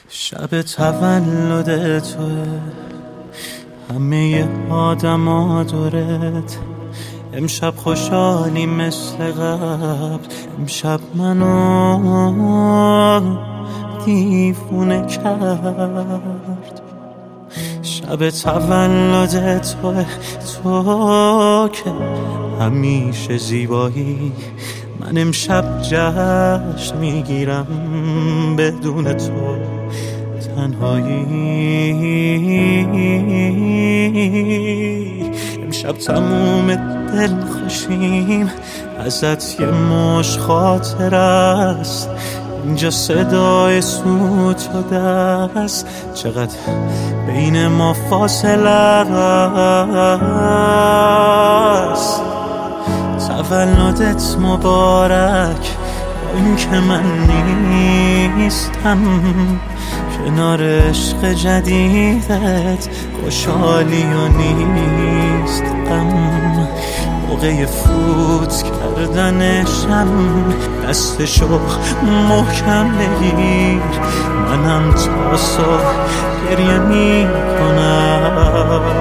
شب تولد توه، همه آدما دورت. امشب خوشحالی مثل قبل، امشب منو دیوونه کرد. شب تولد توه، تو که همیشه زیبایی. من امشب جشن میگیرم بدون تو تنهایی. امشب تموم دل خوشیم، ازت یه مش خاطر است. اینجا صدای سوت و دست، چقدر بین ما فاصله است. تولدت مبارک، با این که من نیستم کنار عشق جدیدت. خوشحالی و نیست غم، موقع فوت کردنشم. دستشو محکم بگیر، منم تا صبح گریه میکنم.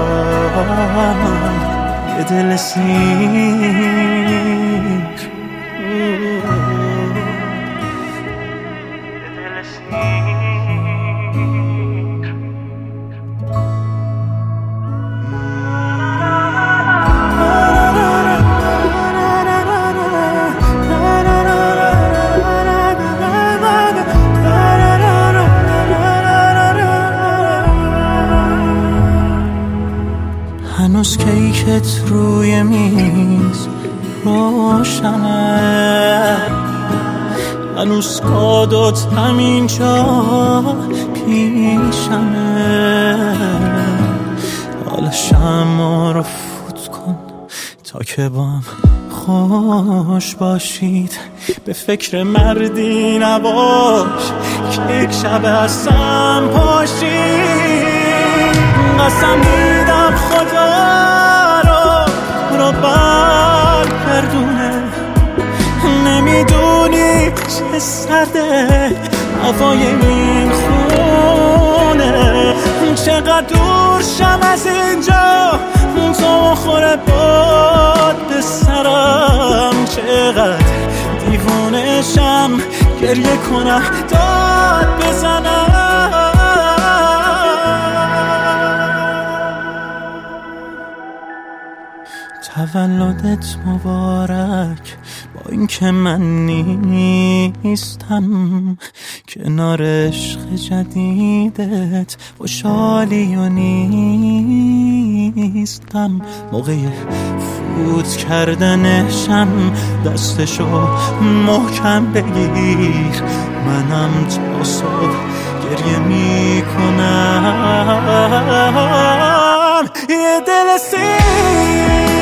یه دل سیر هنوز کیکت روی میز روشنه، هنوز کادوت همینجا پیشمه. حالا شمع رو فوت کن تا که با هم خوش باشید. به فکر مردی نباش که یک شب هستم پاشید. قسم میدم خدا رو برگردونه. نمیدونی چه سرده هوای این خونه. چقدر دور شم از اینجا تو خوره باد به سرم. چقدر دیوونه شم گریه کنم داد بزنم. تولدت مبارک، با این که من نیستم کنار عشق جدیدت. خوشحالی و نیستم موقع فوت کردنشم. دستشو محکم بگیر، منم تا صبح گریه میکنم. یه دل سیر